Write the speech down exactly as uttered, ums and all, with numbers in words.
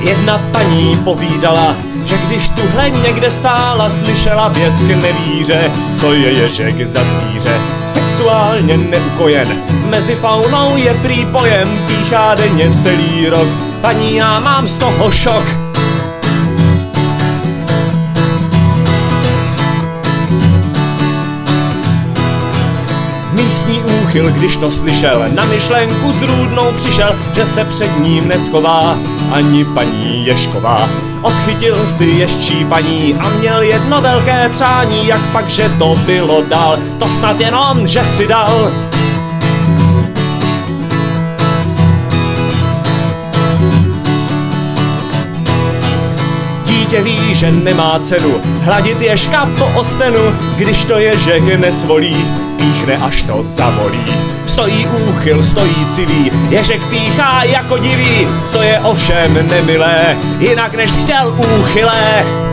Jedna paní povídala, že když tuhle někde stála, slyšela věc k nevíře, co je ježek za zvíře. Sexuálně neukojen, mezi faunou je prý pojem, píchá denně celý rok. Paní, já mám z toho šok. Místní úchyl, když to slyšel, na myšlenku zrůdnou přišel, že se před ním neschová ani paní Ježková. Odchytil si ježčí paní a měl jedno velké přání, jak pak, že to bylo dál, to snad jenom, že si dal. Dítě ví, že nemá cenu hladit ježka po ostenu, když to ježek nesvolí, píchne, až to zavolí. Stojí úchyl, stojí civí, ježek píchá jako divý, co je ovšem nemilé, jinak než chtěl úchylé.